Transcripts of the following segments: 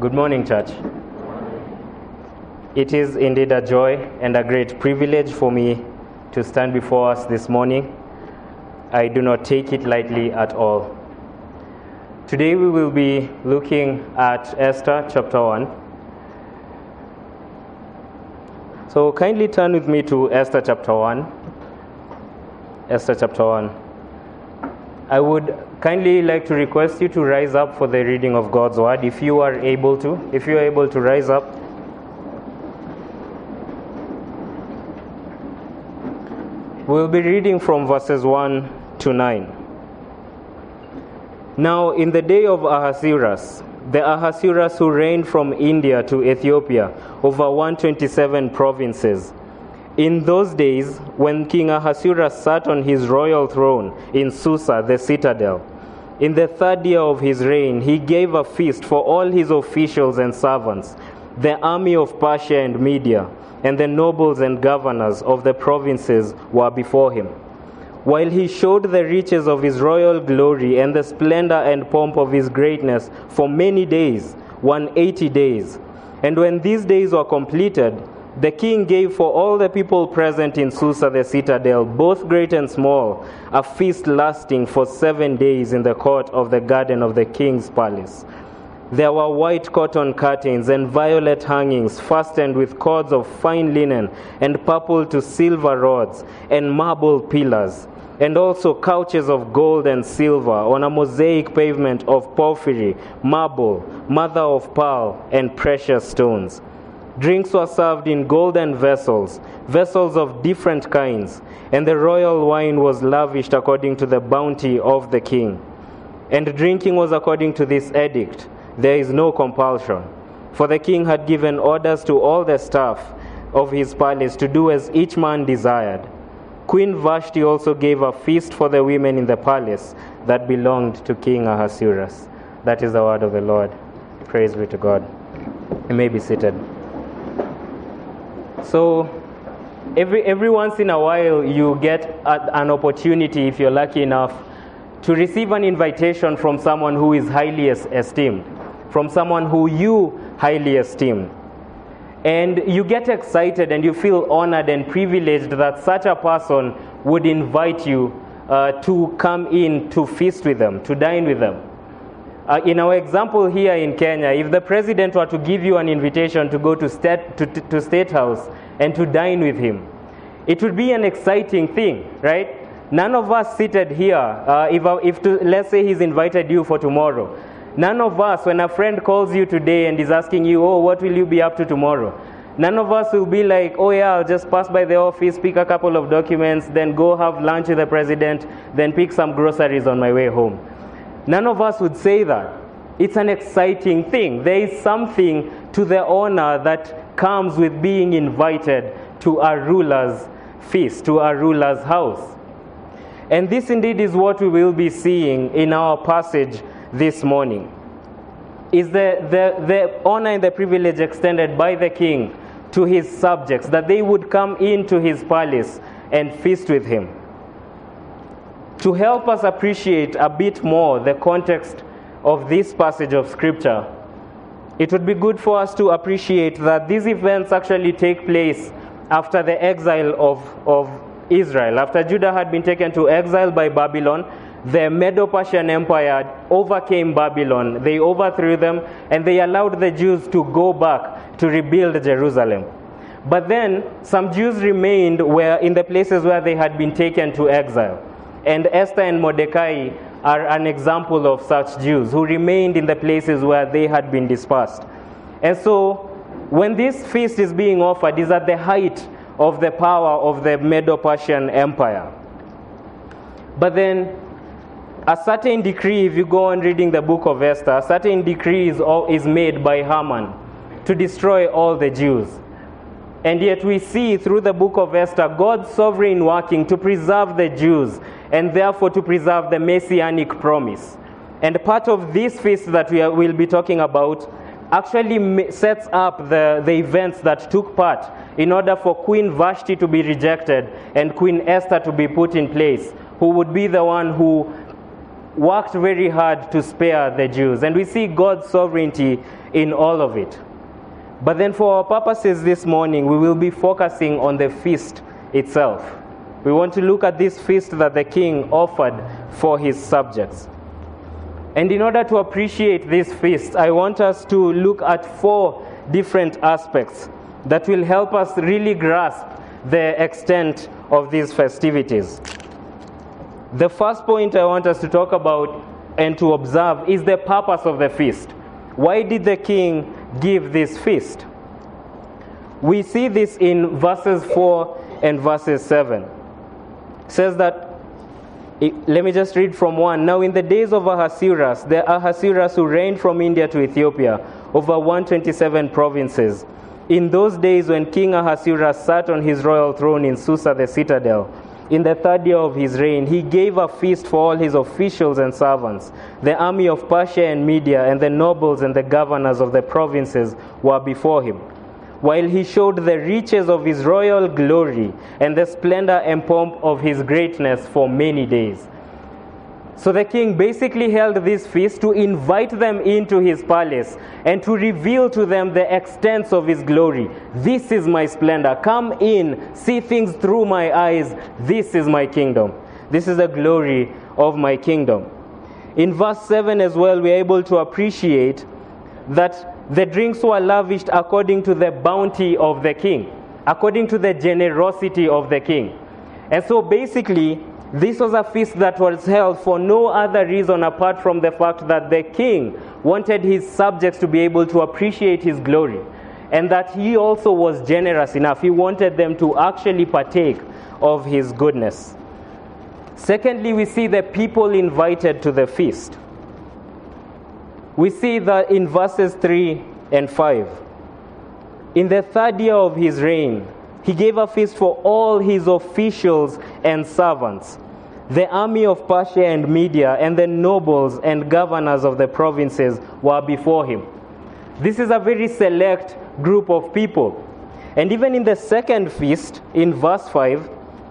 Good morning, church. It is indeed a joy and a great privilege for me to stand before us this morning. I do not take it lightly at all. Today we will be looking at Esther chapter 1. So kindly turn with me to Esther chapter 1. Esther chapter 1. I would kindly like to request you to rise up for the reading of God's word, if you are able to. If you are able to rise up. We'll be reading from verses 1 to 9. Now, in the day of Ahasuerus, the Ahasuerus who reigned from India to Ethiopia over 127 provinces, in those days, when King Ahasuerus sat on his royal throne in Susa, the citadel, in the third year of his reign, he gave a feast for all his officials and servants, the army of Persia and Media, and the nobles and governors of the provinces were before him. While he showed the riches of his royal glory and the splendor and pomp of his greatness for many days, 180 days. And when these days were completed, the king gave for all the people present in Susa the citadel, both great and small, a feast lasting for 7 days in the court of the garden of the king's palace. There were white cotton curtains and violet hangings fastened with cords of fine linen and purple to silver rods and marble pillars, and also couches of gold and silver on a mosaic pavement of porphyry, marble, mother of pearl, and precious stones. Drinks were served in golden vessels, vessels of different kinds, and the royal wine was lavished according to the bounty of the king. And drinking was according to this edict. There is no compulsion, for the king had given orders to all the staff of his palace to do as each man desired. Queen Vashti also gave a feast for the women in the palace that belonged to King Ahasuerus. That is the word of the Lord. Praise be to God. You may be seated. So, every once in a while you get an opportunity, if you're lucky enough, to receive an invitation from someone who is highly esteemed, from someone who you highly esteem. And you get excited and you feel honored and privileged that such a person would invite you to come in to feast with them, to dine with them. In our example here in Kenya, if the president were to give you an invitation to go to State House and to dine with him, it would be an exciting thing, right? None of us seated here, let's say he's invited you for tomorrow, none of us, when a friend calls you today and is asking you, oh, what will you be up to tomorrow? None of us will be like, oh yeah, I'll just pass by the office, pick a couple of documents, then go have lunch with the president, then pick some groceries on my way home. None of us would say that. It's an exciting thing. There is something to the honor that comes with being invited to a ruler's feast, to a ruler's house. And this indeed is what we will be seeing in our passage this morning. Is the honor and the privilege extended by the king to his subjects, that they would come into his palace and feast with him. To help us appreciate a bit more the context of this passage of Scripture, it would be good for us to appreciate that these events actually take place after the exile of Israel. After Judah had been taken to exile by Babylon, the Medo-Persian Empire overcame Babylon. They overthrew them, and they allowed the Jews to go back to rebuild Jerusalem. But then some Jews remained in the places where they had been taken to exile. And Esther and Mordecai are an example of such Jews who remained in the places where they had been dispersed. And so, when this feast is being offered, is at the height of the power of the Medo-Persian Empire. But then, a certain decree, if you go on reading the book of Esther, a certain decree is made by Haman to destroy all the Jews. And yet we see through the book of Esther, God's sovereign working to preserve the Jews and therefore to preserve the messianic promise. And part of this feast that we'll be talking about actually sets up the events that took part in order for Queen Vashti to be rejected and Queen Esther to be put in place, who would be the one who worked very hard to spare the Jews. And we see God's sovereignty in all of it. But then for our purposes this morning, we will be focusing on the feast itself. We want to look at this feast that the king offered for his subjects. And in order to appreciate this feast, I want us to look at 4 different aspects that will help us really grasp the extent of these festivities. The first point I want us to talk about and to observe is the purpose of the feast. Why did the king give this feast? We see this in verses 4 and verses 7. It says that, let me just read from 1. Now in the days of Ahasuerus, the Ahasuerus who reigned from India to Ethiopia, over 127 provinces. In those days when King Ahasuerus sat on his royal throne in Susa the citadel, in the 3rd year of his reign, he gave a feast for all his officials and servants. The army of Persia and Media and the nobles and the governors of the provinces were before him, while he showed the riches of his royal glory and the splendor and pomp of his greatness for many days. So the king basically held this feast to invite them into his palace and to reveal to them the extents of his glory. This is my splendor. Come in, see things through my eyes. This is my kingdom. This is the glory of my kingdom. In verse 7 as well, we are able to appreciate that the drinks were lavished according to the bounty of the king, according to the generosity of the king. And so basically, this was a feast that was held for no other reason apart from the fact that the king wanted his subjects to be able to appreciate his glory, and that he also was generous enough. He wanted them to actually partake of his goodness. Secondly, we see the people invited to the feast. We see that in verses 3 and 5. In the 3rd year of his reign, he gave a feast for all his officials and servants. The army of Persia and Media and the nobles and governors of the provinces were before him. This is a very select group of people. And even in the second feast, in verse 5,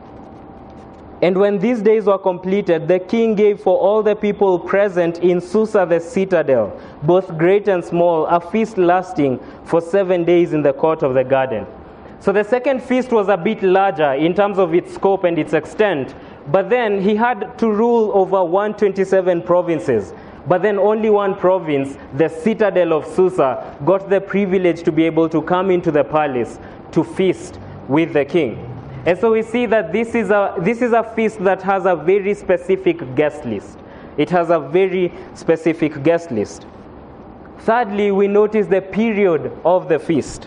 and when these days were completed, the king gave for all the people present in Susa the citadel, both great and small, a feast lasting for 7 days in the court of the garden. So the second feast was a bit larger in terms of its scope and its extent, but then he had to rule over 127 provinces. But then only one province, the citadel of Susa, got the privilege to be able to come into the palace to feast with the king. And so we see that this is a feast that has a very specific guest list. It has a very specific guest list. Thirdly, we notice the period of the feast.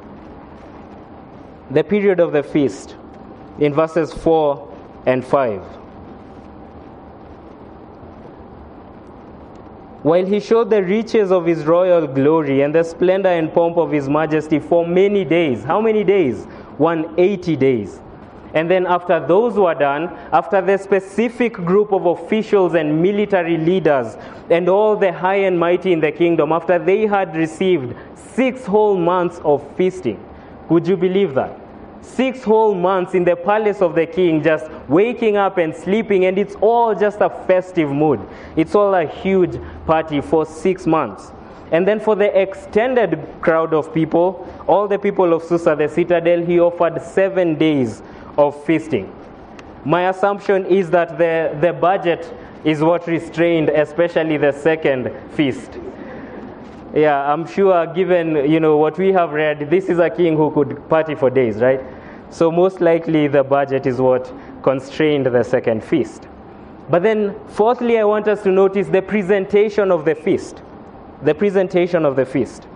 The period of the feast in verses 4 and 5. While he showed the riches of his royal glory and the splendor and pomp of his majesty for many days. How many days? 180 days. And then after those were done, after the specific group of officials and military leaders and all the high and mighty in the kingdom, after they had received 6 whole months of feasting. Would you believe that? 6 whole months in the palace of the king, just waking up and sleeping, and it's all just a festive mood. It's all a huge party for 6 months. And then for the extended crowd of people, all the people of Susa, the citadel, he offered 7 days of feasting. My assumption is that the budget is what restrained, especially the second feast. Yeah, I'm sure given, what we have read, this is a king who could party for days, right? So most likely the budget is what constrained the second feast. But then fourthly, I want us to notice the presentation of the feast. The presentation of the feast.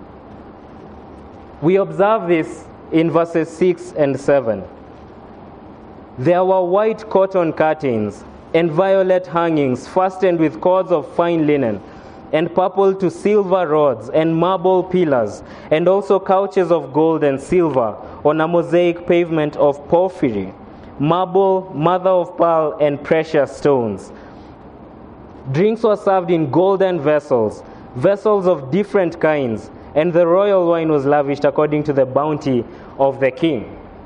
We observe this in verses 6 and 7. There were white cotton curtains and violet hangings fastened with cords of fine linen, and purple to silver rods and marble pillars, and also couches of gold and silver on a mosaic pavement of porphyry, marble, mother of pearl, and precious stones. Drinks were served in golden vessels, vessels of different kinds, and the royal wine was lavished according to the bounty of the king.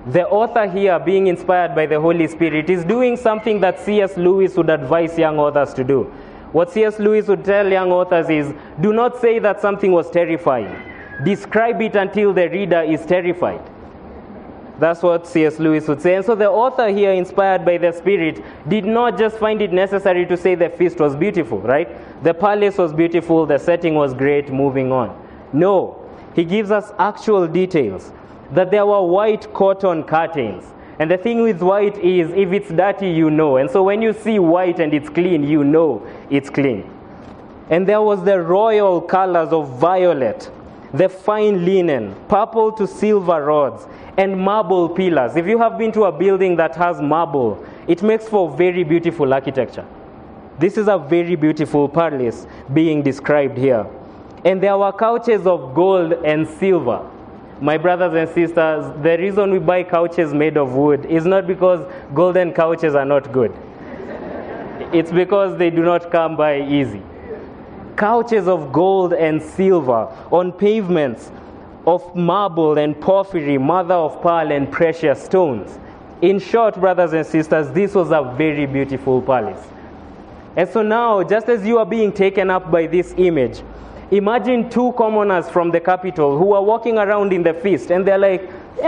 The author here, being inspired by the Holy Spirit, is doing something that C.S. Lewis would advise young authors to do. What C.S. Lewis would tell young authors is, do not say that something was terrifying. Describe it until the reader is terrified. That's what C.S. Lewis would say. And so the author here, inspired by the Spirit, did not just find it necessary to say the feast was beautiful, right? The palace was beautiful, the setting was great, moving on. No, he gives us actual details. That there were white cotton curtains. And the thing with white is, if it's dirty, you know. And so when you see white and it's clean, you know it's clean. And there was the royal colors of violet, the fine linen, purple to silver rods, and marble pillars. If you have been to a building that has marble, it makes for very beautiful architecture. This is a very beautiful palace being described here. And there were couches of gold and silver. My brothers and sisters, the reason we buy couches made of wood is not because golden couches are not good. It's because they do not come by easy. Couches of gold and silver on pavements of marble and porphyry, mother of pearl and precious stones. In short, brothers and sisters, this was a very beautiful palace. And so now, just as you are being taken up by this image, imagine two commoners from the capital who are walking around in the feast and they're like,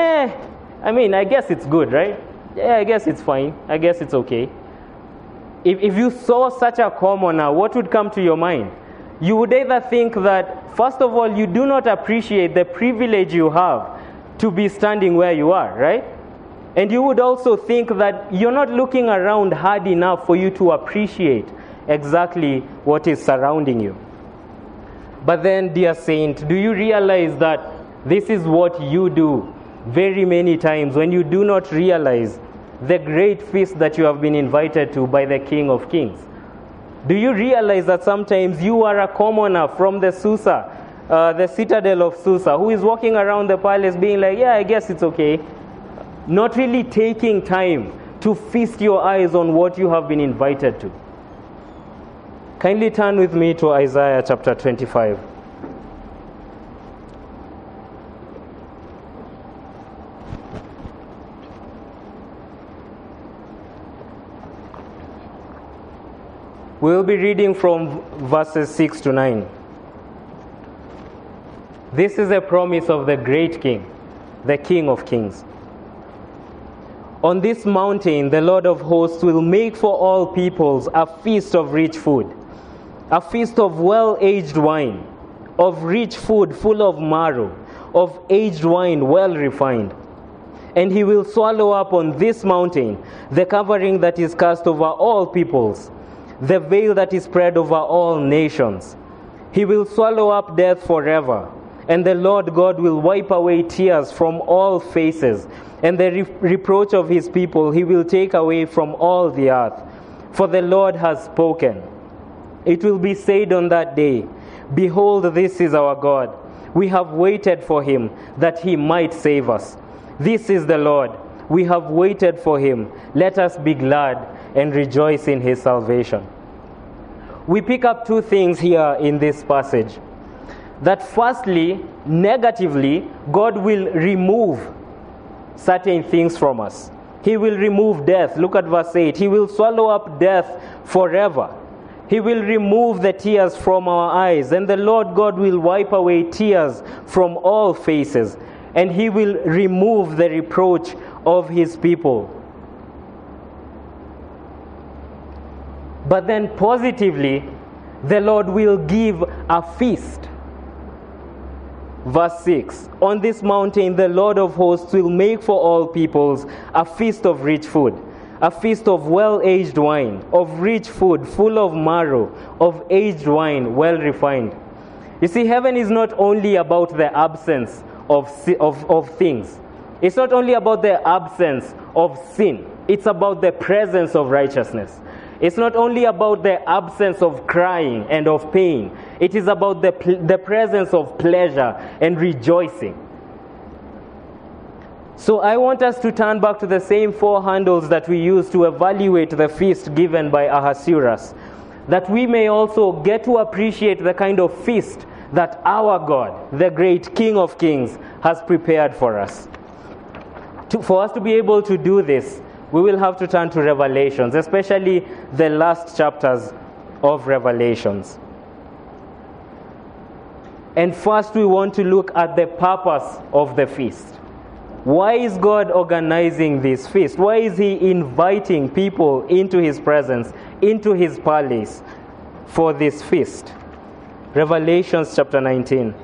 I guess it's good, right? Yeah, I guess it's fine. I guess it's okay. If you saw such a commoner, what would come to your mind? You would either think that, first of all, you do not appreciate the privilege you have to be standing where you are, right? And you would also think that you're not looking around hard enough for you to appreciate exactly what is surrounding you. But then, dear saint, do you realize that this is what you do very many times when you do not realize the great feast that you have been invited to by the King of Kings? Do you realize that sometimes you are a commoner from the Susa, the citadel of Susa, who is walking around the palace being like, yeah, I guess it's okay, not really taking time to feast your eyes on what you have been invited to? Kindly turn with me to Isaiah chapter 25. We'll be reading from verses 6 to 9. This is a promise of the great King, the King of Kings. On this mountain, the Lord of hosts will make for all peoples a feast of rich food, a feast of well-aged wine, of rich food full of marrow, of aged wine well refined. And he will swallow up on this mountain the covering that is cast over all peoples, the veil that is spread over all nations. He will swallow up death forever, and the Lord God will wipe away tears from all faces, and the reproach of his people he will take away from all the earth. For the Lord has spoken. It will be said on that day, behold, this is our God. We have waited for him, that he might save us. This is the Lord. We have waited for him. Let us be glad and rejoice in his salvation. We pick up two things here in this passage. That firstly, negatively, God will remove certain things from us. He will remove death. Look at verse 8. He will swallow up death forever. He will remove the tears from our eyes, and the Lord God will wipe away tears from all faces, and he will remove the reproach of his people. But then positively, the Lord will give a feast. Verse 6, on this mountain the Lord of hosts will make for all peoples a feast of rich food, a feast of well-aged wine, of rich food full of marrow, of aged wine well refined. You see, heaven is not only about the absence of things. It's not only about the absence of sin. It's about the presence of righteousness. It's not only about the absence of crying and of pain. It is about the presence of pleasure and rejoicing. So I want us to turn back to the same four handles that we used to evaluate the feast given by Ahasuerus, that we may also get to appreciate the kind of feast that our God, the great King of Kings, has prepared for us. For us to be able to do this, we will have to turn to Revelations, especially the last chapters of Revelations. And first we want to look at the purpose of the feast. Why is God organizing this feast? Why is He inviting people into His presence, into His palace for this feast? Revelations chapter 19.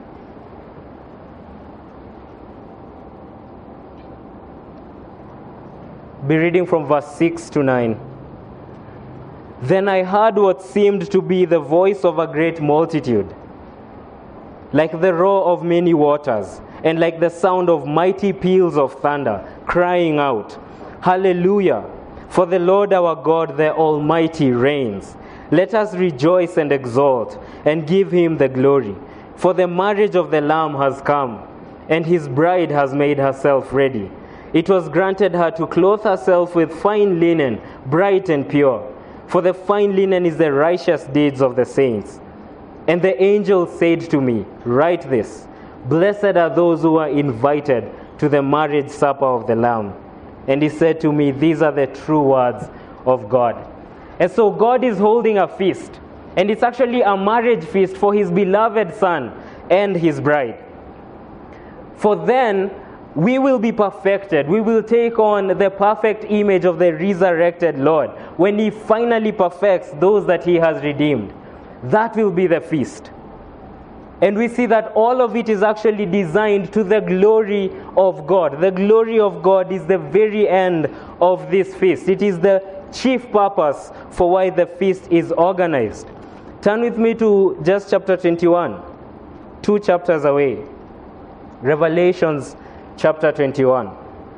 Be reading from verse 6 to 9. Then I heard what seemed to be the voice of a great multitude, like the roar of many waters, and like the sound of mighty peals of thunder, crying out, Hallelujah! For the Lord our God, the Almighty, reigns. Let us rejoice and exult, and give Him the glory. For the marriage of the Lamb has come, and His bride has made herself ready. It was granted her to clothe herself with fine linen, bright and pure. For the fine linen is the righteous deeds of the saints. And the angel said to me, Write this, Blessed are those who are invited to the marriage supper of the Lamb. And he said to me, These are the true words of God. And so God is holding a feast. And it's actually a marriage feast for His beloved Son and His bride. For then we will be perfected. We will take on the perfect image of the resurrected Lord when He finally perfects those that He has redeemed. That will be the feast. And we see that all of it is actually designed to the glory of God. The glory of God is the very end of this feast. It is the chief purpose for why the feast is organized. Turn with me to just chapter 21, 2 chapters away. Revelations chapter 21.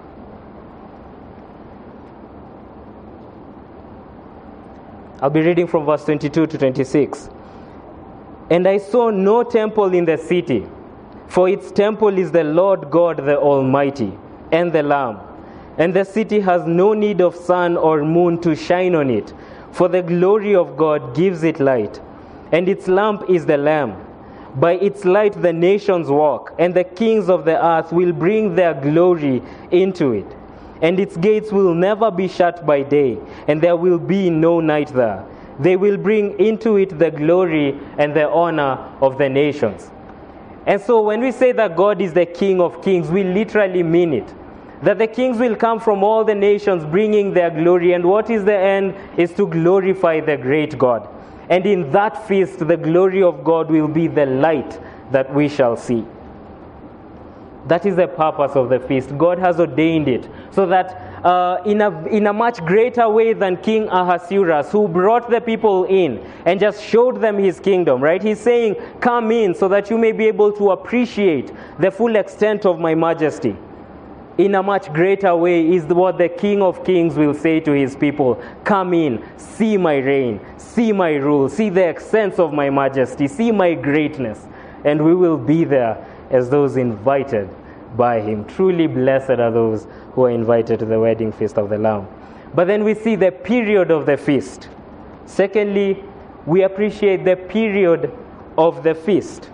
I'll be reading from verse 22 to 26. And I saw no temple in the city, for its temple is the Lord God the Almighty, and the Lamb. And the city has no need of sun or moon to shine on it, for the glory of God gives it light. And its lamp is the Lamb. By its light the nations walk, and the kings of the earth will bring their glory into it. And its gates will never be shut by day, and there will be no night there. They will bring into it the glory and the honor of the nations. And so when we say that God is the King of kings, we literally mean it. That the kings will come from all the nations bringing their glory, and what is the end is to glorify the great God. And in that feast, the glory of God will be the light that we shall see. That is the purpose of the feast. God has ordained it so that in a much greater way than King Ahasuerus, who brought the people in and just showed them his kingdom, right? He's saying, come in so that you may be able to appreciate the full extent of my majesty. In a much greater way is what the King of Kings will say to his people. Come in, see my reign, see my rule, see the extent of my majesty, see my greatness. And we will be there as those invited by him. Truly blessed are those who are invited to the wedding feast of the Lamb. But then we see the period of the feast. Secondly, we appreciate the period of the feast.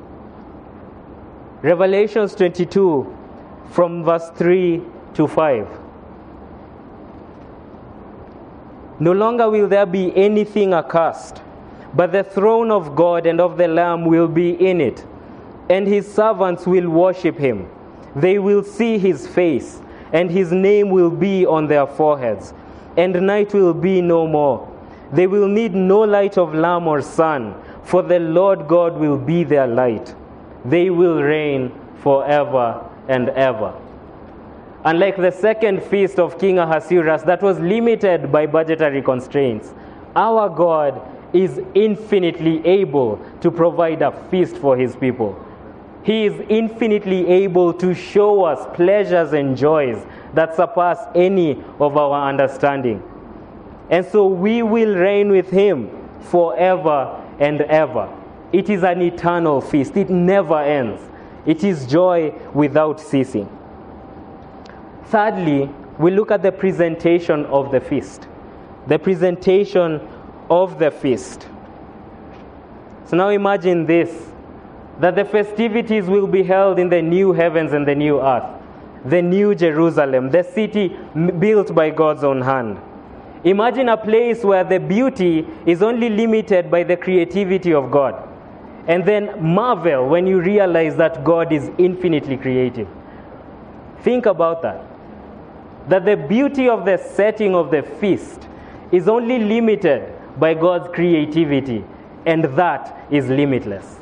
Revelations 22 from verse 3 to 5. No longer will there be anything accursed, but the throne of God and of the Lamb will be in it, and his servants will worship him. They will see his face, and his name will be on their foreheads, and night will be no more. They will need no light of lamp or sun, for the Lord God will be their light. They will reign forever and ever. Unlike the second feast of King Ahasuerus that was limited by budgetary constraints, our God is infinitely able to provide a feast for his people. He is infinitely able to show us pleasures and joys that surpass any of our understanding. And so we will reign with him forever and ever. It is an eternal feast. It never ends. It is joy without ceasing. Thirdly, we look at the presentation of the feast. The presentation of the feast. So now imagine this, that the festivities will be held in the new heavens and the new earth. the New Jerusalem, the city built by God's own hand. Imagine a place where the beauty is only limited by the creativity of God. And then marvel when you realize that God is infinitely creative. Think about that. That the beauty of the setting of the feast is only limited by God's creativity, and that is limitless.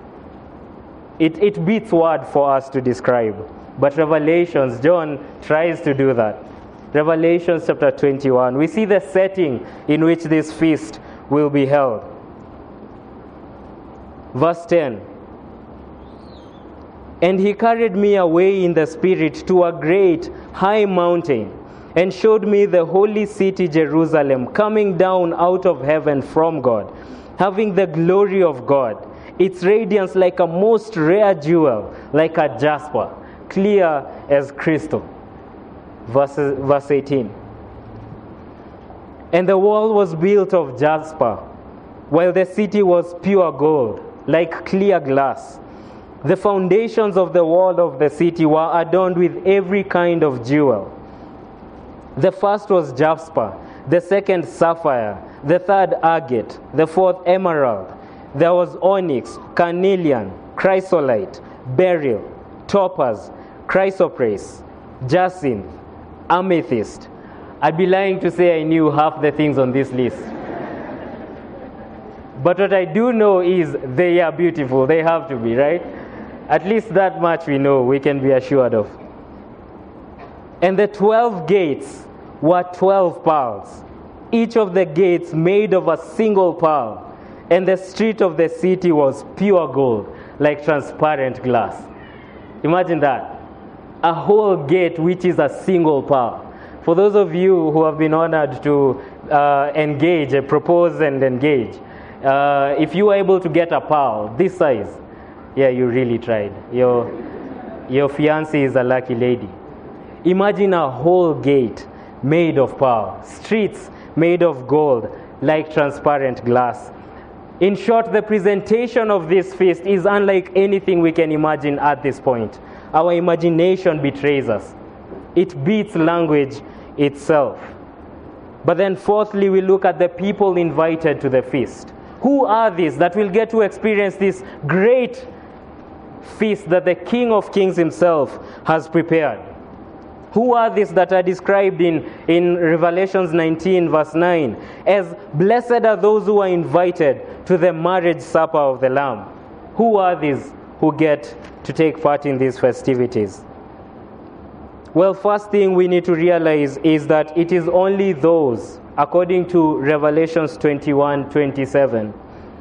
It beats word for us to describe. But Revelations, John tries to do that. Revelations chapter 21, we see the setting in which this feast will be held. Verse 10. And he carried me away in the spirit to a great high mountain, and showed me the holy city Jerusalem, coming down out of heaven from God, having the glory of God, its radiance like a most rare jewel, like a jasper, clear as crystal. Verse 18. And the wall was built of jasper, while the city was pure gold, like clear glass. The foundations of the wall of the city were adorned with every kind of jewel. The first was jasper, the second sapphire, the third agate, the fourth emerald. There was onyx, carnelian, chrysolite, beryl, topaz, chrysoprase, jacinth, amethyst. I'd be lying to say I knew half the things on this list. But what I do know is they are beautiful. They have to be, right? At least that much we know, we can be assured of. And the 12 gates were 12 pearls, each of the gates made of a single pearl. And the street of the city was pure gold, like transparent glass. Imagine that. A whole gate which is a single pearl. For those of you who have been honored to propose and engage, if you were able to get a pearl this size, yeah, you really tried. Your fiancé is a lucky lady. Imagine a whole gate made of pearl, streets made of gold, like transparent glass. In short, the presentation of this feast is unlike anything we can imagine at this point. Our imagination betrays us. It beats language itself. But then fourthly, we look at the people invited to the feast. Who are these that will get to experience this great feast that the King of Kings himself has prepared? Who are these that are described in Revelations 19 verse 9 as blessed are those who are invited to the marriage supper of the Lamb? Who are these who get to take part in these festivities? Well, first thing we need to realize is that it is only those, according to Revelations 21:27.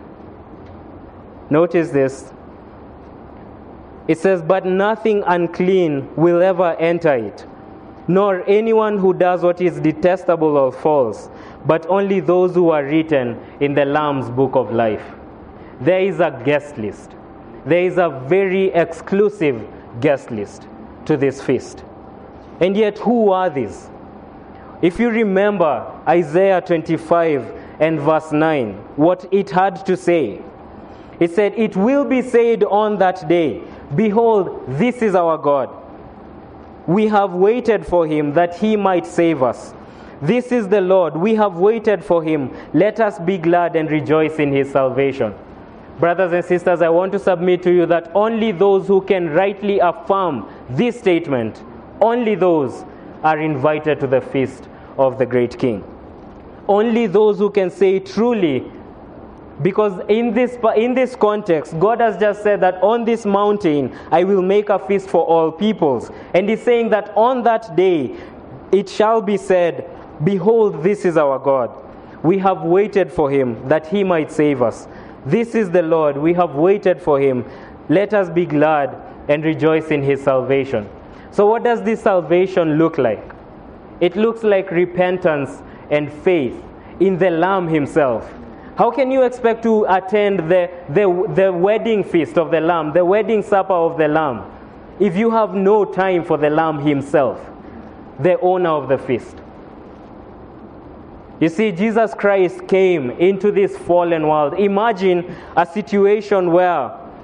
Notice this. It says, but nothing unclean will ever enter it, nor anyone who does what is detestable or false, but only those who are written in the Lamb's book of life. There is a guest list. There is a very exclusive guest list to this feast. And yet, who are these? If you remember Isaiah 25 and verse 9, what it had to say, it said, it will be said on that day, behold, this is our God. We have waited for him that he might save us. This is the Lord. We have waited for him. Let us be glad and rejoice in his salvation. Brothers and sisters, I want to submit to you that only those who can rightly affirm this statement, only those are invited to the feast of the great King. Only those who can say truly, because in this context, God has just said that on this mountain, I will make a feast for all peoples. And he's saying that on that day, it shall be said, behold, this is our God. We have waited for him that he might save us. This is the Lord. We have waited for him. Let us be glad and rejoice in his salvation. So what does this salvation look like? It looks like repentance and faith in the Lamb himself. How can you expect to attend the wedding feast of the Lamb, the wedding supper of the Lamb, if you have no time for the Lamb himself, the owner of the feast? You see, Jesus Christ came into this fallen world. Imagine a situation where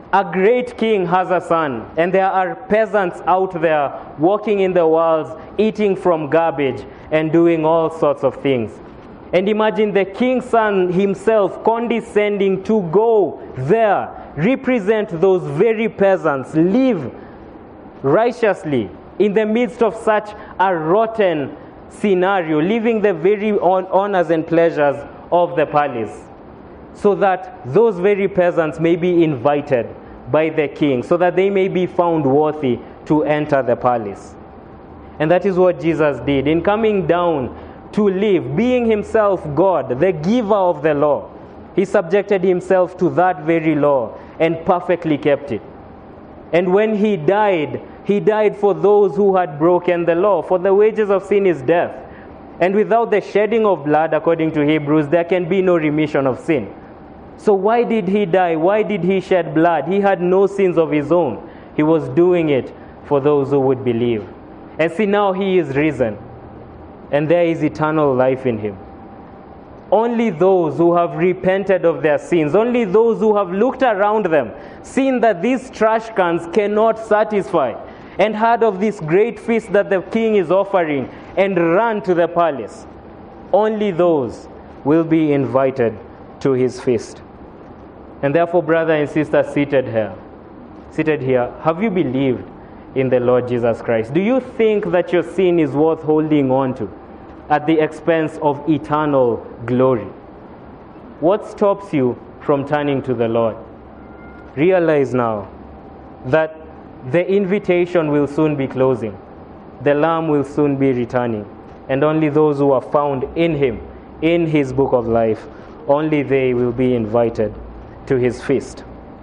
A great king has a son, and there are peasants out there walking in the walls, eating from garbage and doing all sorts of things. And imagine the king's son himself condescending to go there, represent those very peasants, live righteously in the midst of such a rotten scenario, living the very honors and pleasures of the palace, so that those very peasants may be invited by the king, so that they may be found worthy to enter the palace. And that is what Jesus did in coming down to live, being himself God, the giver of the law. He subjected himself to that very law and perfectly kept it. And when he died for those who had broken the law. For the wages of sin is death. And without the shedding of blood, according to Hebrews, there can be no remission of sin. So why did he die? Why did he shed blood? He had no sins of his own. He was doing it for those who would believe. And see, now he is risen, and there is eternal life in him. Only those who have repented of their sins, only those who have looked around them, seen that these trash cans cannot satisfy, and heard of this great feast that the king is offering, and run to the palace, only those will be invited to his feast. And therefore, brother and sister seated here, have you believed in the Lord Jesus Christ? Do you think that your sin is worth holding on to at the expense of eternal glory? What stops you from turning to the Lord? Realize now that the invitation will soon be closing. The Lamb will soon be returning. And only those who are found in him, in his book of life, only they will be invited to his feast.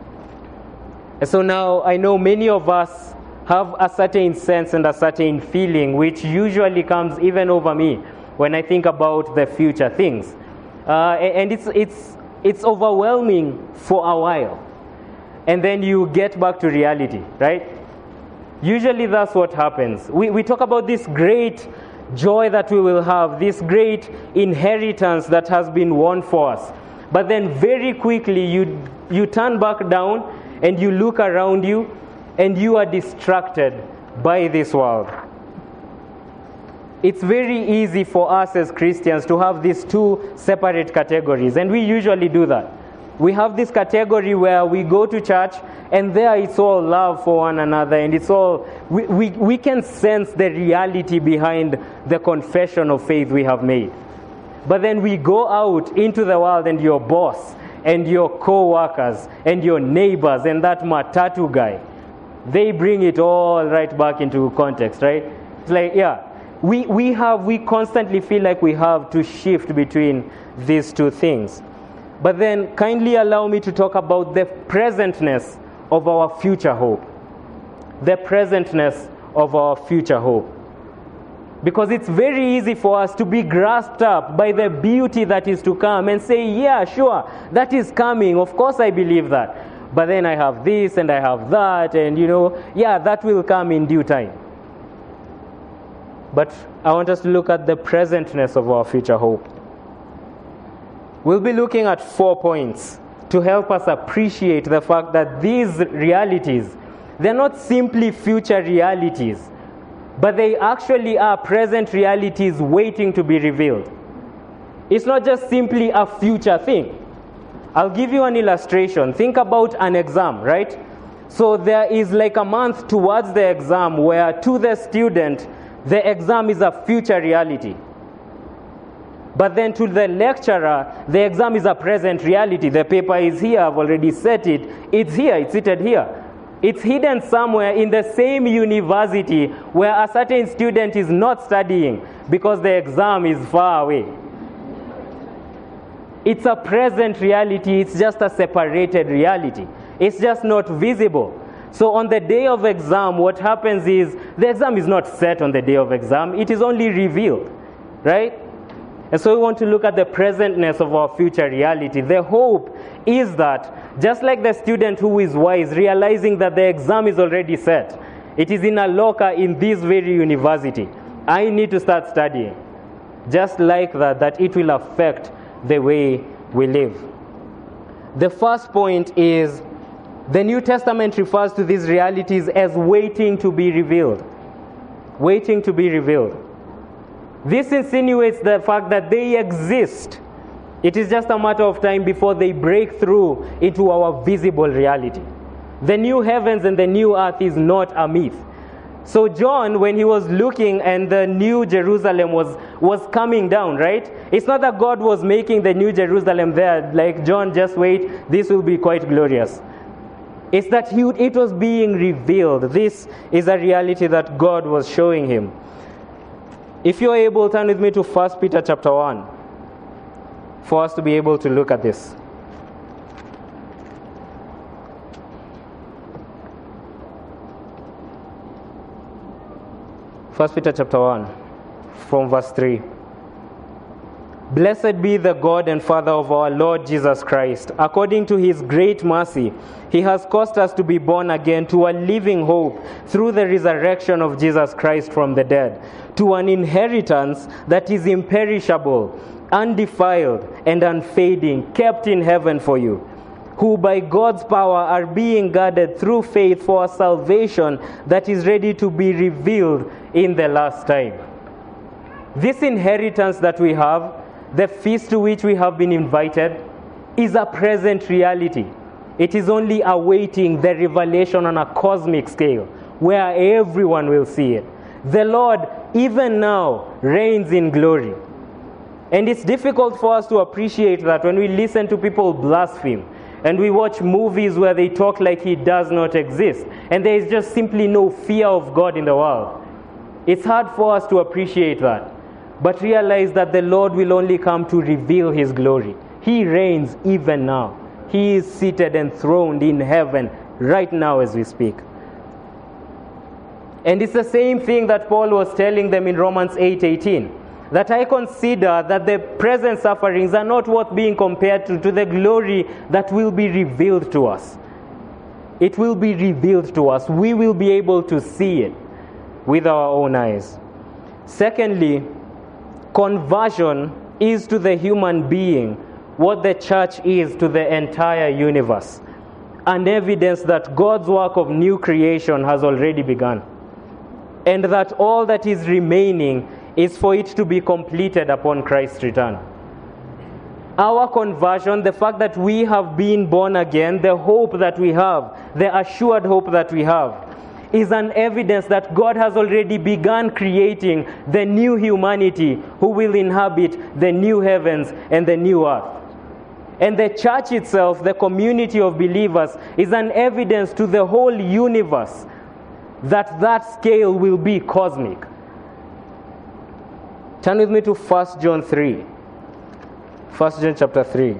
And so now I know many of us have a certain sense and a certain feeling which usually comes even over me when I think about the future things. And it's overwhelming for a while. And then you get back to reality, right? Usually that's what happens. We talk about this great joy that we will have, this great inheritance that has been won for us. But then very quickly you turn back down and you look around you and you are distracted by this world. It's very easy for us as Christians to have these two separate categories, and we usually do that. We have this category where we go to church and there it's all love for one another, and it's all, we can sense the reality behind the confession of faith we have made. But then we go out into the world, and your boss and your co-workers and your neighbors and that matatu guy, they bring it all right back into context, right? It's like, yeah, we constantly feel like we have to shift between these two things. But then kindly allow me to talk about the presentness of our future hope. The presentness of our future hope. Because it's very easy for us to be grasped up by the beauty that is to come and say, yeah, sure, that is coming. Of course I believe that. But then I have this and I have that, and yeah, that will come in due time. But I want us to look at the presentness of our future hope. We'll be looking at 4 points to help us appreciate the fact that these realities, they're not simply future realities, but they actually are present realities waiting to be revealed. It's not just simply a future thing. I'll give you an illustration. Think about an exam, right? So there is like a month towards the exam where to the student, the exam is a future reality. But then to the lecturer, the exam is a present reality. The paper is here, I've already set it. It's here, it's seated here. It's hidden somewhere in the same university where a certain student is not studying because the exam is far away. It's a present reality, it's just a separated reality. It's just not visible. So on the day of exam, what happens is the exam is not set on the day of exam, it is only revealed, right? And so we want to look at the presentness of our future reality. The hope is that, just like the student who is wise, realizing that the exam is already set, it is in a locker in this very university, I need to start studying. Just like that it will affect the way we live. The first point is The New Testament refers to these realities as waiting to be revealed. Waiting to be revealed. This insinuates the fact that they exist. It is just a matter of time before they break through into our visible reality. The new heavens and the new earth is not a myth. So John, when he was looking and the new Jerusalem was coming down, right? It's not that God was making the new Jerusalem there, like, John, just wait, this will be quite glorious. It's that it was being revealed. This is a reality that God was showing him. If you're able, turn with me to 1 Peter chapter 1 for us to be able to look at this. 1 Peter chapter 1, from verse 3. Blessed be the God and Father of our Lord Jesus Christ. According to his great mercy, he has caused us to be born again to a living hope through the resurrection of Jesus Christ from the dead, to an inheritance that is imperishable, undefiled, and unfading, kept in heaven for you, who by God's power are being guarded through faith for a salvation that is ready to be revealed in the last time. This inheritance that we have, the feast to which we have been invited, is a present reality. It is only awaiting the revelation on a cosmic scale where everyone will see it. The Lord, even now, reigns in glory. And it's difficult for us to appreciate that when we listen to people blaspheme and we watch movies where they talk like he does not exist, and there is just simply no fear of God in the world. It's hard for us to appreciate that. But realize that the Lord will only come to reveal his glory. He reigns even now. He is seated enthroned in heaven right now as we speak. And it's the same thing that Paul was telling them in Romans 8:18. That I consider that the present sufferings are not worth being compared to the glory that will be revealed to us. It will be revealed to us. We will be able to see it with our own eyes. Secondly, conversion is to the human being what the church is to the entire universe. An evidence that God's work of new creation has already begun. And that all that is remaining is for it to be completed upon Christ's return. Our conversion, the fact that we have been born again, the hope that we have, the assured hope that we have, is an evidence that God has already begun creating the new humanity who will inhabit the new heavens and the new earth. And the church itself, the community of believers, is an evidence to the whole universe that that scale will be cosmic. Turn with me to 1 John 3. 1 John chapter 3.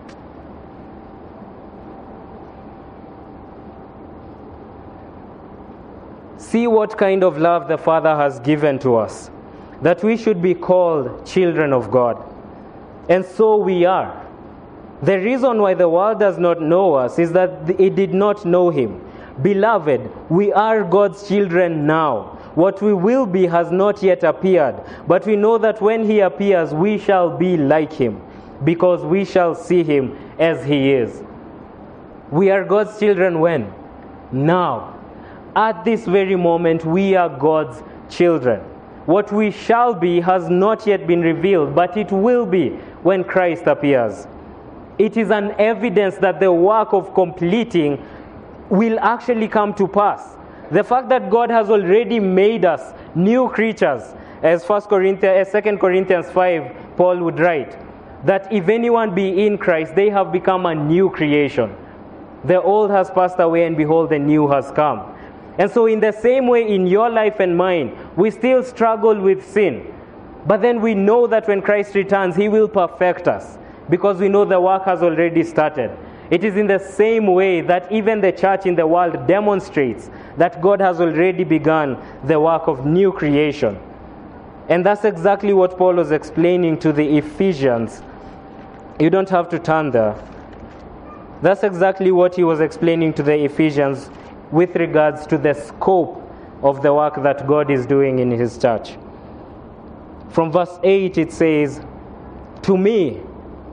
See what kind of love the Father has given to us, that we should be called children of God. And so we are. The reason why the world does not know us is that it did not know him. Beloved, we are God's children now. What we will be has not yet appeared, but we know that when he appears, we shall be like him, because we shall see him as he is. We are God's children when? Now. At this very moment, we are God's children. What we shall be has not yet been revealed, but it will be when Christ appears. It is an evidence that the work of completing will actually come to pass. The fact that God has already made us new creatures, as 2 Corinthians 5, Paul would write, that if anyone be in Christ, they have become a new creation. The old has passed away, and behold, the new has come. And so in the same way, in your life and mine, we still struggle with sin. But then we know that when Christ returns, he will perfect us, because we know the work has already started. It is in the same way that even the church in the world demonstrates that God has already begun the work of new creation. And that's exactly what Paul was explaining to the Ephesians. You don't have to turn there. That's exactly what he was explaining to the Ephesians with regards to the scope of the work that God is doing in his church. From verse 8 it says, to me,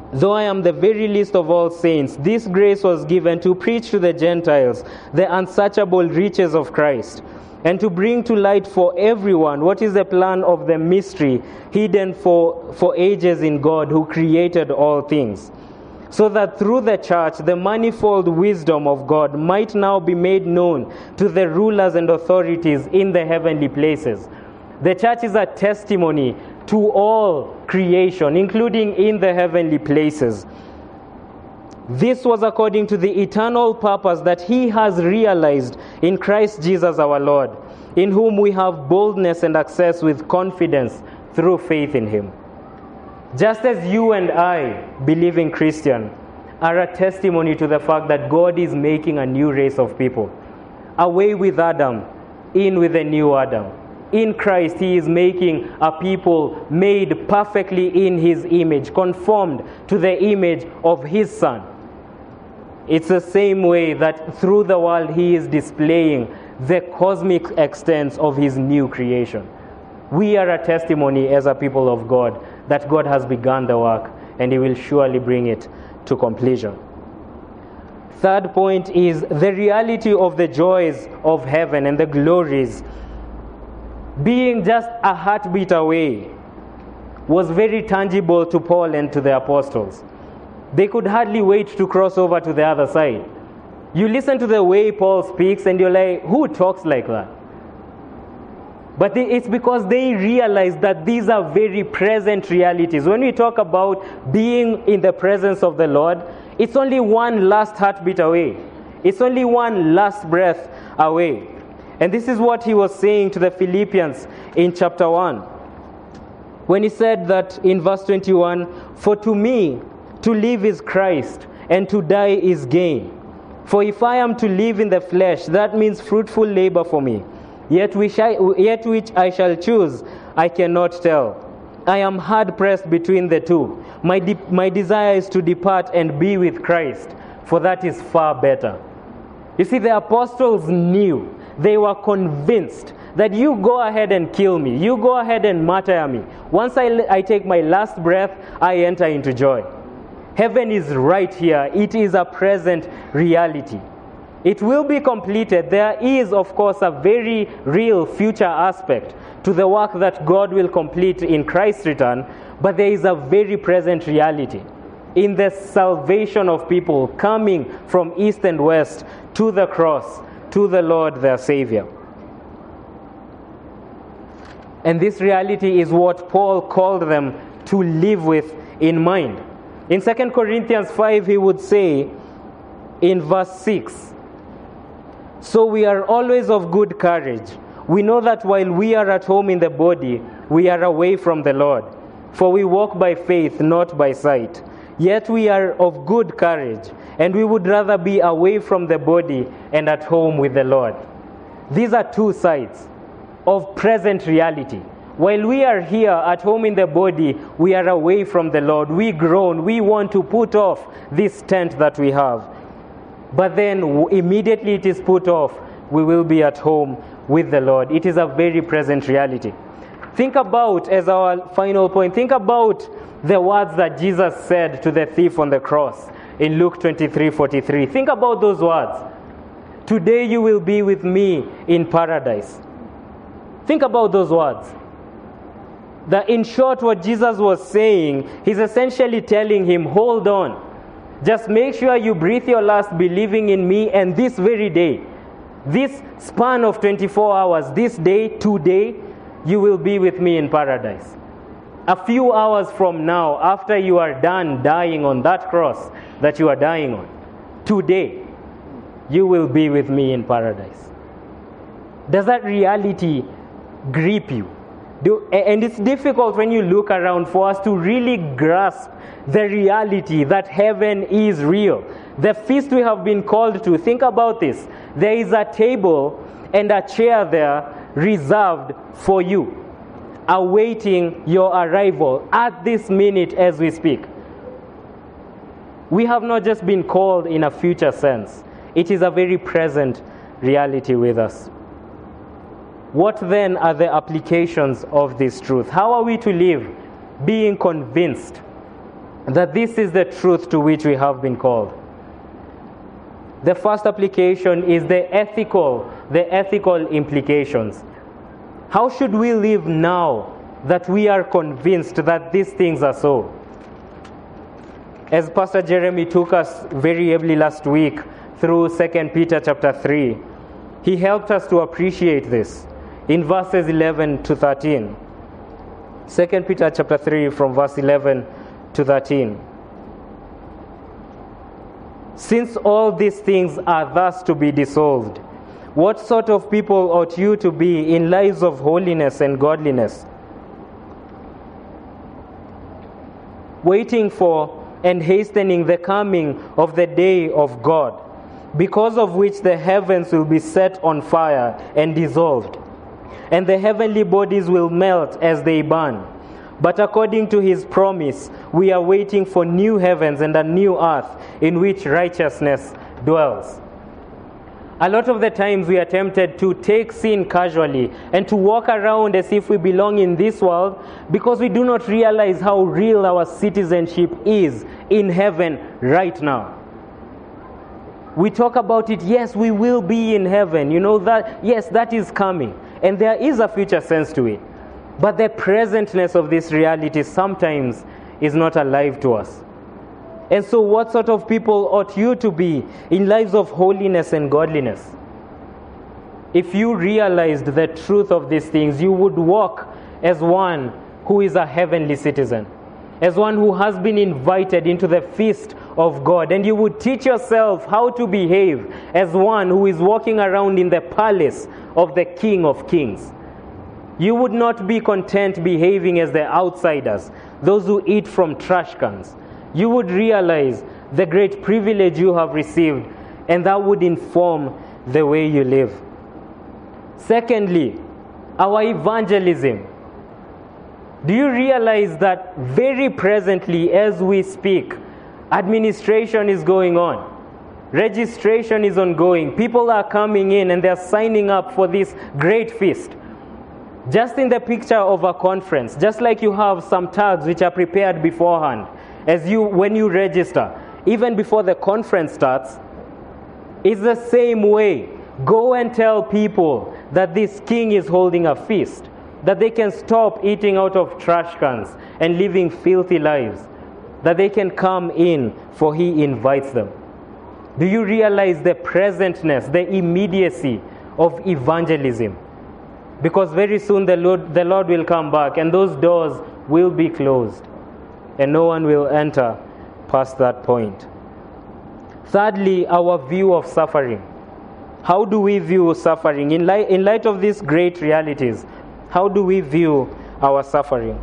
though I am the very least of all saints, this grace was given to preach to the Gentiles the unsearchable riches of Christ, and to bring to light for everyone what is the plan of the mystery hidden for ages in God who created all things, so that through the church the manifold wisdom of God might now be made known to the rulers and authorities in the heavenly places. The church is a testimony to all creation, including in the heavenly places. This was according to the eternal purpose that He has realized in Christ Jesus our Lord, in whom we have boldness and access with confidence through faith in Him. Just as you and I, believing Christian, are a testimony to the fact that God is making a new race of people. Away with Adam, in with the new Adam. In Christ, He is making a people made perfectly in His image, conformed to the image of His Son. It's the same way that through the world He is displaying the cosmic extents of His new creation. We are a testimony as a people of God that God has begun the work and He will surely bring it to completion. Third point is the reality of the joys of heaven and the glories. Being just a heartbeat away was very tangible to Paul and to the apostles. They could hardly wait to cross over to the other side. You listen to the way Paul speaks and you're like, who talks like that? But it's because they realize that these are very present realities. When we talk about being in the presence of the Lord, it's only one last heartbeat away. It's only one last breath away. And this is what he was saying to the Philippians in chapter 1. When he said that in verse 21, "For to me, to live is Christ, and to die is gain. For if I am to live in the flesh, that means fruitful labor for me. Yet which I shall choose, I cannot tell. I am hard pressed between the two. My desire is to depart and be with Christ, for that is far better." You see, the apostles knew, they were convinced that you go ahead and kill me, you go ahead and martyr me. Once I take my last breath, I enter into joy. Heaven is right here. It is a present reality. It will be completed. There is, of course, a very real future aspect to the work that God will complete in Christ's return, but there is a very present reality in the salvation of people coming from east and west to the cross, to the Lord their Savior. And this reality is what Paul called them to live with in mind. In 2 Corinthians 5, he would say in verse 6, "So we are always of good courage. We know that while we are at home in the body, we are away from the Lord. For we walk by faith, not by sight. Yet we are of good courage, and we would rather be away from the body and at home with the Lord." These are two sides of present reality. While we are here at home in the body, we are away from the Lord. We groan. We want to put off this tent that we have. But then immediately it is put off, we will be at home with the Lord. It is a very present reality. Think about, as our final point, think about the words that Jesus said to the thief on the cross in Luke 23:43. Think about those words. "Today you will be with me in paradise." Think about those words. In short, what Jesus was saying, he's essentially telling him, hold on. Just make sure you breathe your last believing in me, and this very day, this span of 24 hours, this day, today, you will be with me in paradise. A few hours from now, after you are done dying on that cross that you are dying on, today, you will be with me in paradise. Does that reality grip you? And it's difficult when you look around for us to really grasp the reality that heaven is real. The feast we have been called to, think about this. There is a table and a chair there reserved for you, awaiting your arrival at this minute as we speak. We have not just been called in a future sense. It is a very present reality with us. What then are the applications of this truth? How are we to live being convinced that this is the truth to which we have been called. The first application is the ethical implications. How should we live now that we are convinced that these things are so? As Pastor Jeremy took us very ably last week through 2 Peter chapter 3, he helped us to appreciate this in verses 11 to 13. 2 Peter chapter 3 from verse 11 to 13. Since all these things are thus to be dissolved, what sort of people ought you to be in lives of holiness and godliness, waiting for and hastening the coming of the day of God, because of which the heavens will be set on fire and dissolved, and the heavenly bodies will melt as they burn. But according to his promise, we are waiting for new heavens and a new earth in which righteousness dwells. A lot of the times we are tempted to take sin casually and to walk around as if we belong in this world because we do not realize how real our citizenship is in heaven right now. We talk about it, yes, we will be in heaven. You know that, yes, that is coming. And there is a future sense to it. But the presentness of this reality sometimes is not alive to us. And so what sort of people ought you to be in lives of holiness and godliness? If you realized the truth of these things, you would walk as one who is a heavenly citizen, as one who has been invited into the feast of God, and you would teach yourself how to behave as one who is walking around in the palace of the King of Kings. You would not be content behaving as the outsiders, those who eat from trash cans. You would realize the great privilege you have received, and that would inform the way you live. Secondly, our evangelism. Do you realize that very presently as we speak, administration is going on? Registration is ongoing. People are coming in and they're signing up for this great feast. Just in the picture of a conference, just like you have some tags which are prepared beforehand, when you register, even before the conference starts, it's the same way. Go and tell people that this king is holding a feast, that they can stop eating out of trash cans and living filthy lives, that they can come in, for he invites them. Do you realize the presentness, the immediacy of evangelism? Because very soon the Lord will come back and those doors will be closed and no one will enter past that point. Thirdly, our view of suffering. How do we view suffering? In light of these great realities, how do we view our suffering?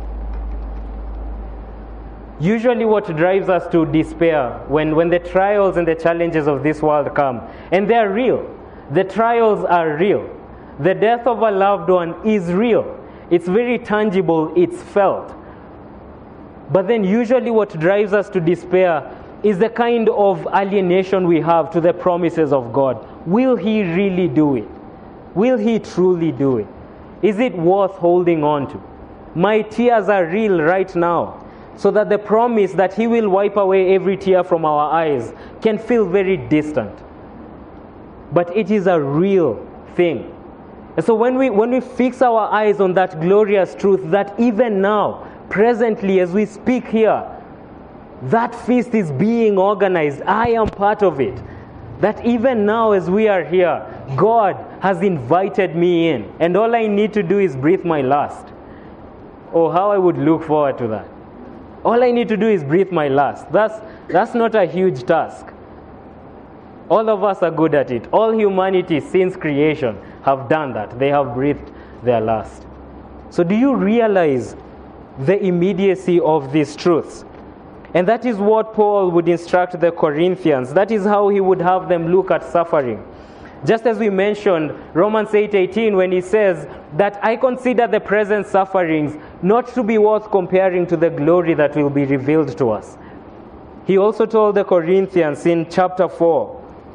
Usually what drives us to despair when the trials and the challenges of this world come, and they are real. The trials are real. The death of a loved one is real. It's very tangible, it's felt. But then usually what drives us to despair is the kind of alienation we have to the promises of God. Will he really do it? Will he truly do it? Is it worth holding on to? My tears are real right now, so that the promise that he will wipe away every tear from our eyes can feel very distant. But it is a real thing. And so when we fix our eyes on that glorious truth, that even now, presently as we speak here, that feast is being organized. I am part of it. That even now as we are here, God has invited me in. And all I need to do is breathe my last. Oh, how I would look forward to that. All I need to do is breathe my last. That's not a huge task. All of us are good at it. All humanity since creation have done that. They have breathed their last. So do you realize the immediacy of these truths? And that is what Paul would instruct the Corinthians. That is how he would have them look at suffering. Just as we mentioned Romans 8:18, when he says that I consider the present sufferings not to be worth comparing to the glory that will be revealed to us. He also told the Corinthians in chapter 4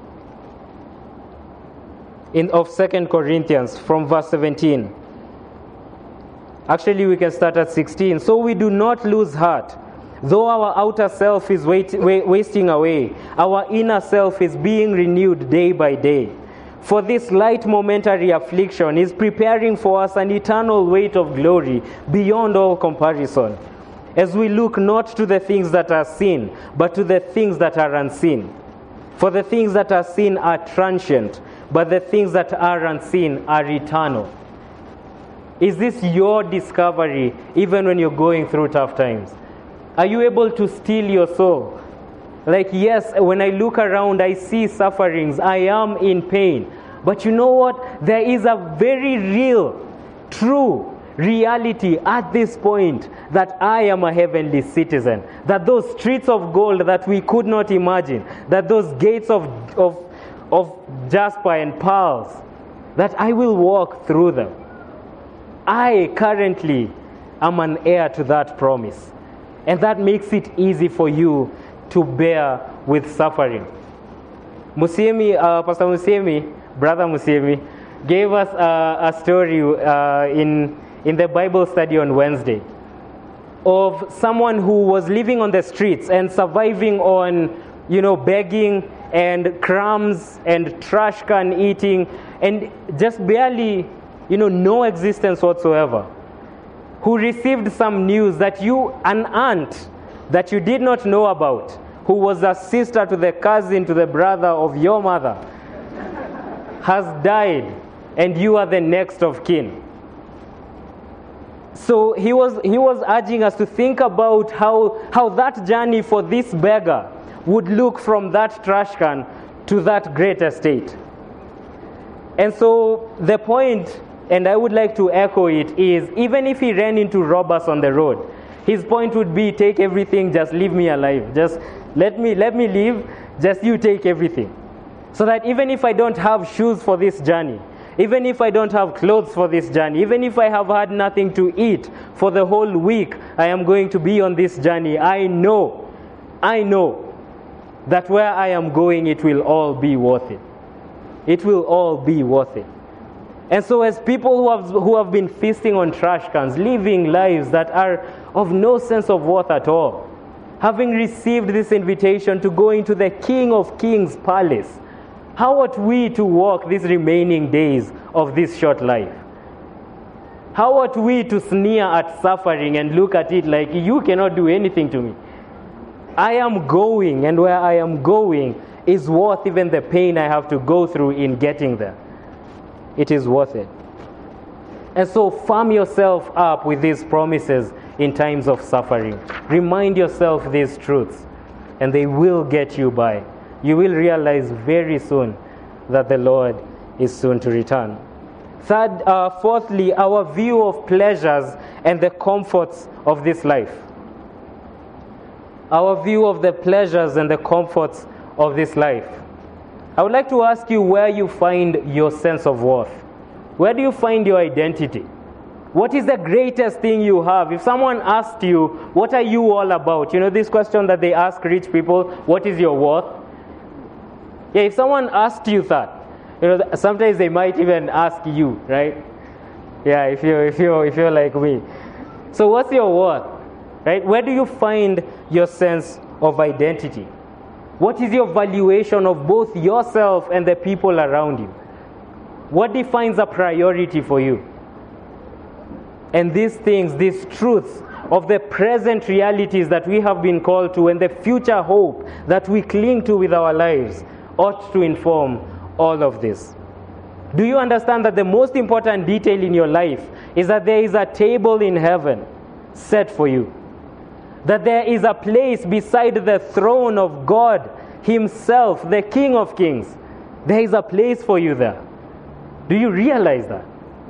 of 2 Corinthians from verse 17. Actually, we can start at 16. So we do not lose heart. Though our outer self is wasting away, our inner self is being renewed day by day. For this light momentary affliction is preparing for us an eternal weight of glory beyond all comparison, as we look not to the things that are seen, but to the things that are unseen. For the things that are seen are transient, but the things that are unseen are eternal. Is this your discovery even when you're going through tough times? Are you able to still your soul? Like, yes, when I look around, I see sufferings, I am in pain. But you know what? There is a very real, true reality at this point that I am a heavenly citizen. That those streets of gold that we could not imagine, that those gates of jasper and pearls, that I will walk through them. I currently am an heir to that promise. And that makes it easy for you to bear with suffering. Pastor Musiemi, Brother Musiemi, gave us a story in the Bible study on Wednesday of someone who was living on the streets and surviving on, begging and crumbs and trash can eating and just barely, no existence whatsoever. Who received some news that an aunt that you did not know about, who was a sister to the cousin to the brother of your mother, has died, and you are the next of kin. So he was urging us to think about how that journey for this beggar would look from that trash can to that great estate. And so the point, and I would like to echo it, is even if he ran into robbers on the road, his point would be, take everything, just leave me alive. Just let me live, just you take everything. So that even if I don't have shoes for this journey, even if I don't have clothes for this journey, even if I have had nothing to eat for the whole week I am going to be on this journey, I know that where I am going, it will all be worth it. It will all be worth it. And so as people who have been feasting on trash cans, living lives that are of no sense of worth at all, having received this invitation to go into the King of Kings' palace, how ought we to walk these remaining days of this short life? How ought we to sneer at suffering and look at it like, you cannot do anything to me? I am going, and where I am going is worth even the pain I have to go through in getting there. It is worth it. And so firm yourself up with these promises in times of suffering. Remind yourself these truths, and they will get you by. You will realize very soon that the Lord is soon to return. Fourthly, our view of pleasures and the comforts of this life. Our view of the pleasures and the comforts of this life. I would like to ask you where you find your sense of worth. Where do you find your identity? What is the greatest thing you have? If someone asked you, what are you all about? This question that they ask rich people, what is your worth? Yeah, if someone asked you that, sometimes they might even ask you, right? Yeah, if you're like me. So what's your worth? Right? Where do you find your sense of identity? What is your valuation of both yourself and the people around you? What defines a priority for you? And these things, these truths of the present realities that we have been called to and the future hope that we cling to with our lives ought to inform all of this. Do you understand that the most important detail in your life is that there is a table in heaven set for you? That there is a place beside the throne of God Himself, the King of Kings. There is a place for you there. Do you realize that?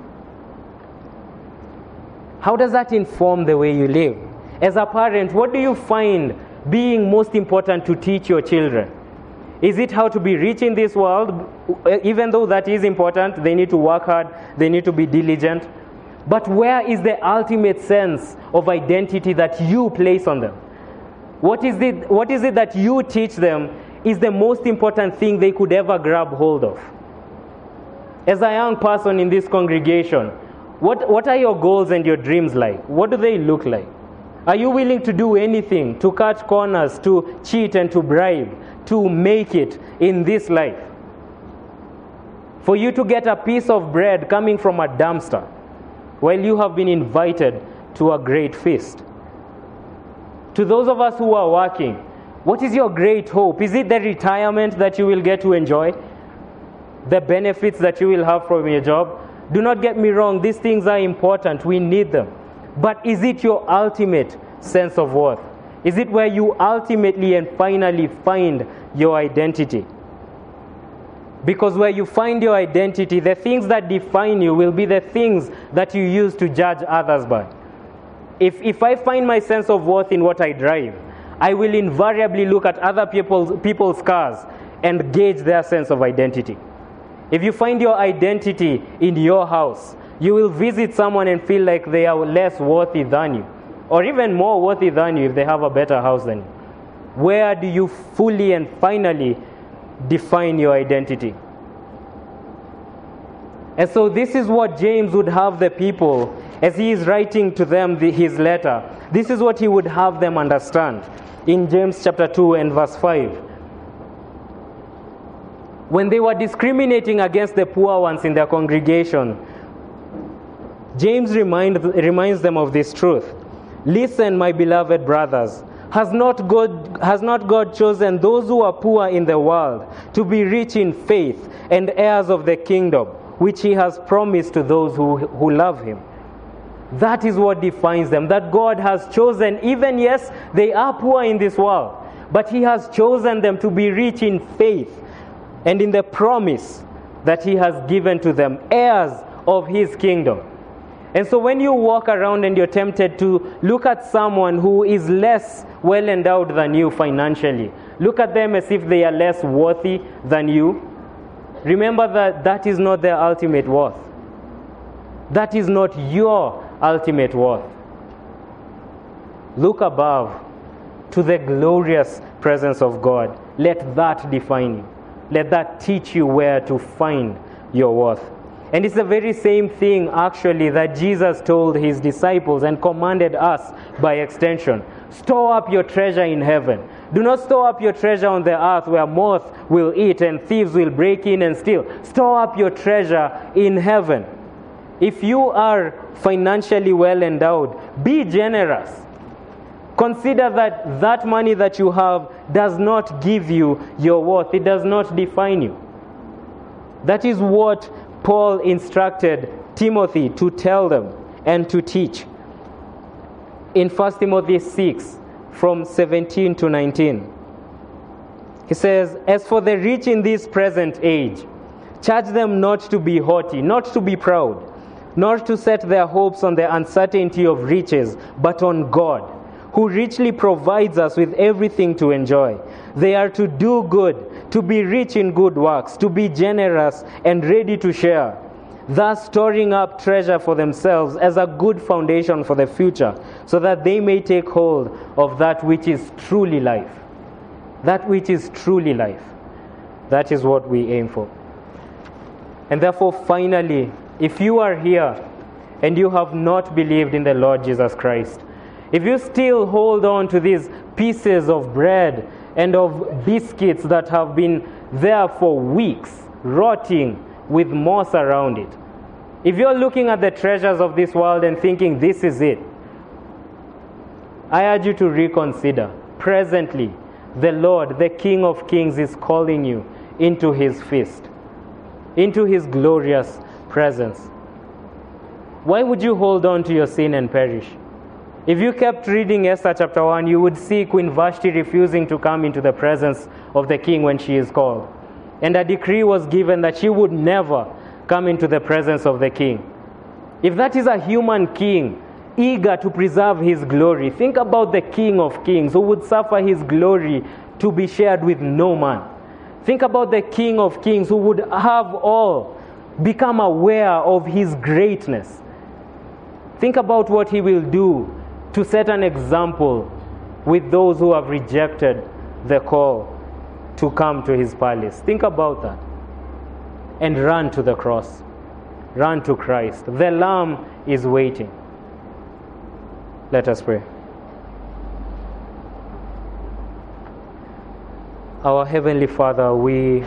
How does that inform the way you live? As a parent, what do you find being most important to teach your children? Is it how to be rich in this world? Even though that is important, they need to work hard, they need to be diligent. But where is the ultimate sense of identity that you place on them? What is it that you teach them is the most important thing they could ever grab hold of? As a young person in this congregation, what are your goals and your dreams like? What do they look like? Are you willing to do anything, to cut corners, to cheat and to bribe, to make it in this life? For you to get a piece of bread coming from a dumpster, while you have been invited to a great feast. To those of us who are working, what is your great hope? Is it the retirement that you will get to enjoy? The benefits that you will have from your job? Do not get me wrong, these things are important. We need them. But is it your ultimate sense of worth? Is it where you ultimately and finally find your identity? Because where you find your identity, the things that define you will be the things that you use to judge others by. If I find my sense of worth in what I drive, I will invariably look at other people's cars and gauge their sense of identity. If you find your identity in your house, you will visit someone and feel like they are less worthy than you, or even more worthy than you if they have a better house than you. Where do you fully and finally define your identity? And so this is what James would have the people, as he is writing to them his letter, this is what he would have them understand in James chapter 2 and verse 5. When they were discriminating against the poor ones in their congregation, James reminds them of this truth. Listen, my beloved brothers, has not God chosen those who are poor in the world to be rich in faith and heirs of the kingdom, which he has promised to those who love him? That is what defines them, that God has chosen, even yes, they are poor in this world, but he has chosen them to be rich in faith and in the promise that he has given to them, heirs of his kingdom. And so when you walk around and you're tempted to look at someone who is less well endowed than you financially, look at them as if they are less worthy than you, remember that that is not their ultimate worth. That is not your ultimate worth. Look above to the glorious presence of God. Let that define you. Let that teach you where to find your worth. And it's the very same thing, actually, that Jesus told his disciples and commanded us by extension. Store up your treasure in heaven. Do not store up your treasure on the earth where moth will eat and thieves will break in and steal. Store up your treasure in heaven. If you are financially well endowed, be generous. Consider that that money that you have does not give you your worth. It does not define you. That is what Paul instructed Timothy to tell them and to teach. In 1 Timothy 6, from 17 to 19, he says, as for the rich in this present age, charge them not to be haughty, not to be proud, nor to set their hopes on the uncertainty of riches, but on God, who richly provides us with everything to enjoy. They are to do good, to be rich in good works, to be generous and ready to share, thus storing up treasure for themselves as a good foundation for the future, so that they may take hold of that which is truly life. That which is truly life. That is what we aim for. And therefore, finally, if you are here and you have not believed in the Lord Jesus Christ, if you still hold on to these pieces of bread and of biscuits that have been there for weeks, rotting with moss around it, if you're looking at the treasures of this world and thinking this is it, I urge you to reconsider. Presently, the Lord, the King of Kings, is calling you into his feast, into his glorious presence. Why would you hold on to your sin and perish? If you kept reading Esther chapter 1, you would see Queen Vashti refusing to come into the presence of the king when she is called. And a decree was given that she would never come into the presence of the king. If that is a human king, eager to preserve his glory, think about the King of Kings who would suffer his glory to be shared with no man. Think about the King of Kings who would have all become aware of his greatness. Think about what he will do to set an example with those who have rejected the call to come to his palace. Think about that. And run to the cross. Run to Christ. The Lamb is waiting. Let us pray. Our Heavenly Father, we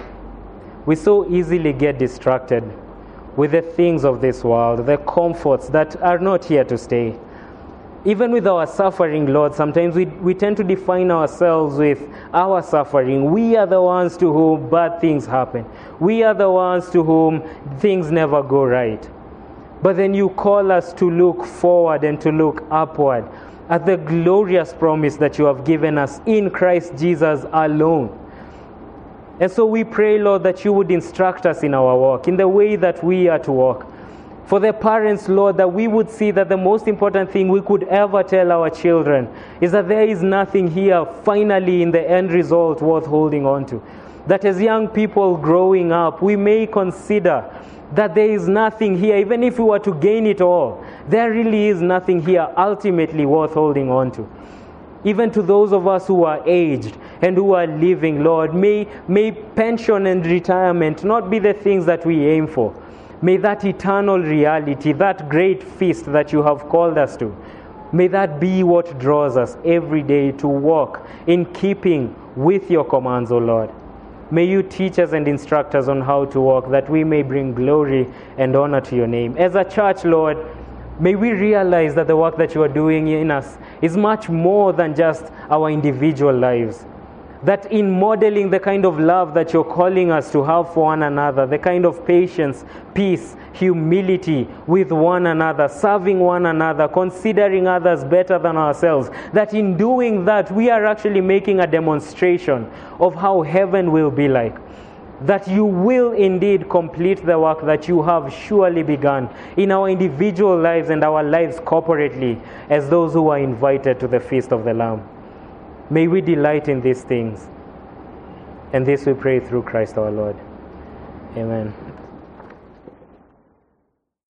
so easily get distracted with the things of this world, the comforts that are not here to stay. Even with our suffering, Lord, sometimes we tend to define ourselves with our suffering. We are the ones to whom bad things happen. We are the ones to whom things never go right. But then you call us to look forward and to look upward at the glorious promise that you have given us in Christ Jesus alone. And so we pray, Lord, that you would instruct us in our walk, in the way that we are to walk. For the parents, Lord, that we would see that the most important thing we could ever tell our children is that there is nothing here finally in the end result worth holding on to. That as young people growing up, we may consider that there is nothing here, even if we were to gain it all, there really is nothing here ultimately worth holding on to. Even to those of us who are aged and who are living, Lord, may pension and retirement not be the things that we aim for. May that eternal reality, that great feast that you have called us to, may that be what draws us every day to walk in keeping with your commands, O Lord. May you teach us and instruct us on how to walk, that we may bring glory and honor to your name. As a church, Lord, may we realize that the work that you are doing in us is much more than just our individual lives. That in modeling the kind of love that you're calling us to have for one another, the kind of patience, peace, humility with one another, serving one another, considering others better than ourselves, that in doing that, we are actually making a demonstration of how heaven will be like. That you will indeed complete the work that you have surely begun in our individual lives and our lives corporately as those who are invited to the Feast of the Lamb. May we delight in these things. And this we pray through Christ our Lord. Amen.